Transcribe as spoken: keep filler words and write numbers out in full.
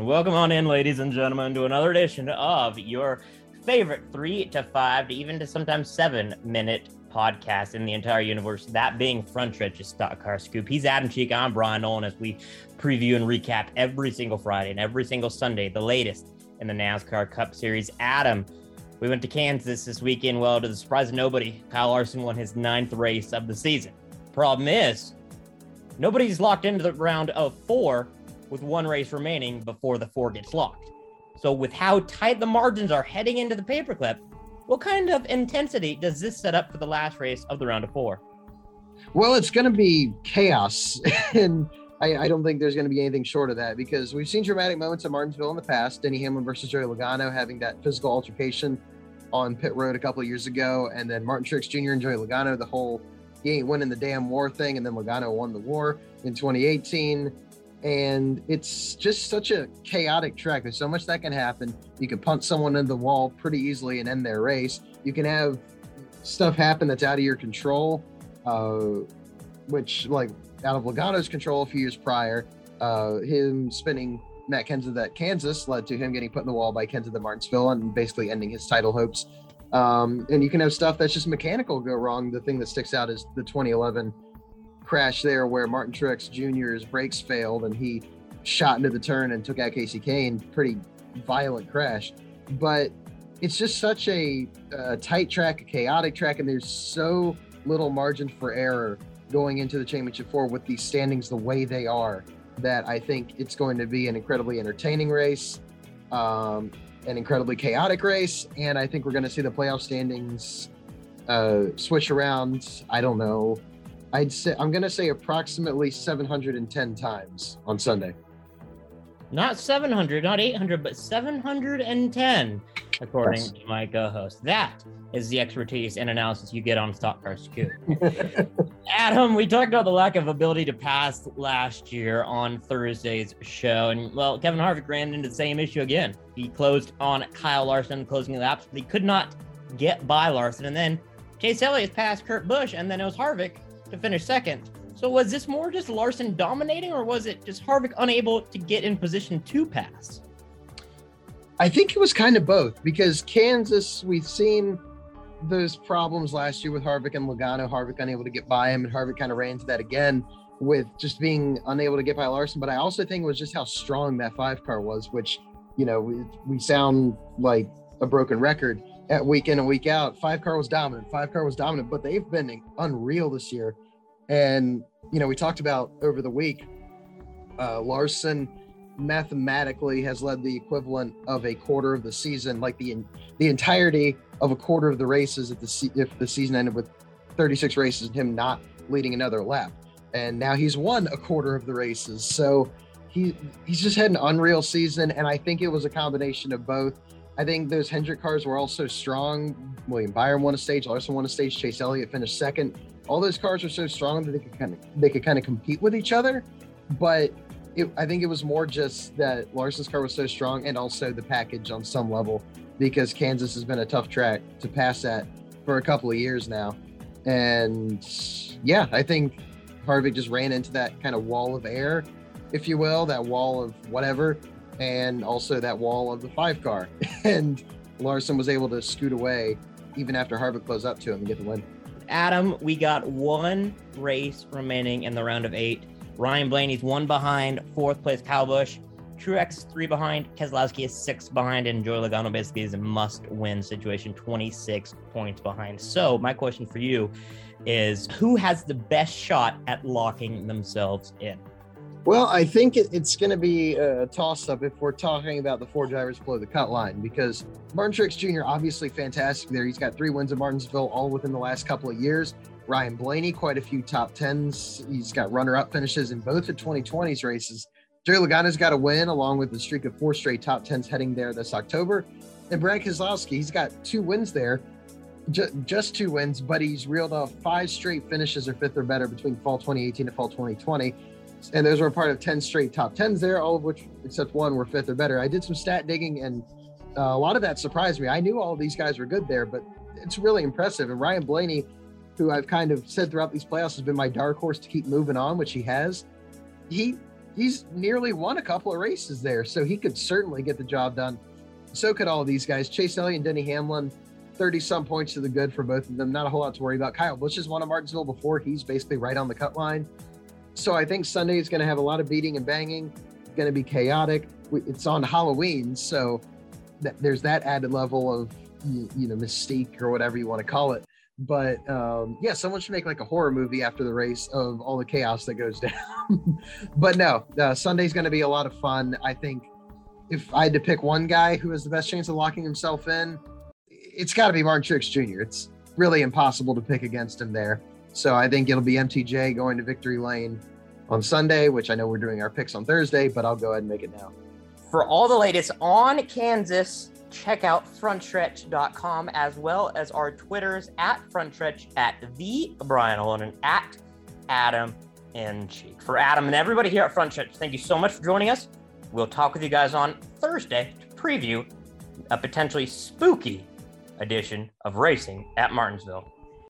Welcome on in, ladies and gentlemen, to another edition of your favorite three to five to even to sometimes seven minute podcast in the entire universe, that being Front Stretch's Stock Car Scoop. He's Adam Cheek, I'm Brian Nolan, as we preview and recap every single Friday and every single Sunday, the latest in the NASCAR Cup Series. Adam, we went to Kansas this weekend. Well, to the surprise of nobody, Kyle Larson won his ninth race of the season. Problem is, nobody's locked into the round of four with one race remaining before the four gets locked. So with how tight the margins are heading into the paperclip, what kind of intensity does this set up for the last race of the round of four? Well, it's going to be chaos. And I, I don't think there's going to be anything short of that, because we've seen dramatic moments at Martinsville in the past. Denny Hamlin versus Joey Logano having that physical altercation on pit road a couple of years ago. And then Martin Truex Junior and Joey Logano, the whole he ain't winning the damn war thing. And then Logano won the war in twenty eighteen. And it's just such a chaotic track. There's so much that can happen. You can punt someone into the wall pretty easily and end their race. You can have stuff happen that's out of your control, uh, which like out of Logano's control a few years prior. Uh, him spinning Matt Kenseth at Kansas led to him getting put in the wall by Kenseth at Martinsville and basically ending his title hopes. Um, and you can have stuff that's just mechanical go wrong. The thing that sticks out is the twenty eleven crash there where Martin Truex Junior's brakes failed and he shot into the turn and took out Casey Kane. Pretty violent crash, but it's just such a, a tight track, a chaotic track, and there's so little margin for error going into the championship four with these standings the way they are, that I think it's going to be an incredibly entertaining race, um, an incredibly chaotic race, and I think we're going to see the playoff standings uh, switch around. I don't know. I'd say I'm going to say approximately seven hundred ten times on Sunday. Not seven hundred, not eight hundred, but seven hundred ten, according yes. to my co-host. That is the expertise and analysis you get on Stock Car Scoop. Adam, we talked about the lack of ability to pass last year on Thursday's show, and well, Kevin Harvick ran into the same issue again. He closed on Kyle Larson closing the laps, but he could not get by Larson, and then Chase Elliott passed Kurt Busch, and then it was Harvick to finish second. So was this more just Larson dominating, or was it just Harvick unable to get in position to pass? I think it was kind of both, because Kansas, we've seen those problems last year with Harvick and Logano, Harvick unable to get by him, and Harvick kind of ran into that again with just being unable to get by Larson. But I also think it was just how strong that five car was, which, you know, we, we sound like a broken record at week in and week out. Five car was dominant, five car was dominant, but they've been unreal this year. And, you know, we talked about over the week, uh, Larson mathematically has led the equivalent of a quarter of the season, like the the entirety of a quarter of the races if the, if the season ended with thirty-six races and him not leading another lap. And now he's won a quarter of the races. So he he's just had an unreal season. And I think it was a combination of both. I think those Hendrick cars were also strong. William Byron won a stage, Larson won a stage, Chase Elliott finished second. All those cars are so strong that they could kind of they could kind of compete with each other. But it, I think it was more just that Larson's car was so strong, and also the package on some level, because Kansas has been a tough track to pass at for a couple of years now. And yeah, I think Harvick just ran into that kind of wall of air, if you will, that wall of whatever, and also that wall of the five car. And Larson was able to scoot away even after Harvick closed up to him and get the win. Adam, we got one race remaining in the round of eight. Ryan Blaney's one behind, fourth place Kyle Busch. Truex three behind, Keselowski is six behind, and Joey Logano basically is a must-win situation, twenty-six points behind. So my question for you is, who has the best shot at locking themselves in? Well, I think it, it's going to be a toss-up if we're talking about the four drivers below the cut line, because Martin Truex Junior obviously fantastic there. He's got three wins at Martinsville, all within the last couple of years. Ryan Blaney, quite a few top tens. He's got runner-up finishes in both the twenty twenties races. Joey Logano's got a win, along with the streak of four straight top tens heading there this October. And Brad Keselowski, he's got two wins there, ju- just two wins, but he's reeled off five straight finishes or fifth or better between fall twenty eighteen and fall twenty twenty. And those were a part of ten straight top tens there, all of which, except one, were fifth or better. I did some stat digging, and uh, a lot of that surprised me. I knew all of these guys were good there, but it's really impressive. And Ryan Blaney, who I've kind of said throughout these playoffs has been my dark horse to keep moving on, which he has, he he's nearly won a couple of races there, so he could certainly get the job done. So could all of these guys. Chase Elliott and Denny Hamlin, thirty some points to the good for both of them. Not a whole lot to worry about. Kyle Busch has won at Martinsville before. He's basically right on the cut line. So I think Sunday is going to have a lot of beating and banging. It's going to be chaotic. It's on Halloween, so th- there's that added level of, you know, mystique or whatever you want to call it. But um, yeah, someone should make like a horror movie after the race of all the chaos that goes down. But no, uh, Sunday's going to be a lot of fun. I think if I had to pick one guy who has the best chance of locking himself in, it's got to be Martin Truex Junior It's really impossible to pick against him there. So I think it'll be M T J going to victory lane on Sunday, which I know we're doing our picks on Thursday, but I'll go ahead and make it now. For all the latest on Kansas, check out front stretch dot com, as well as our Twitters at frontstretch, at the Brian Holden, and at Adam N. Cheek. For Adam and everybody here at Front Stretch, thank you so much for joining us. We'll talk with you guys on Thursday to preview a potentially spooky edition of racing at Martinsville.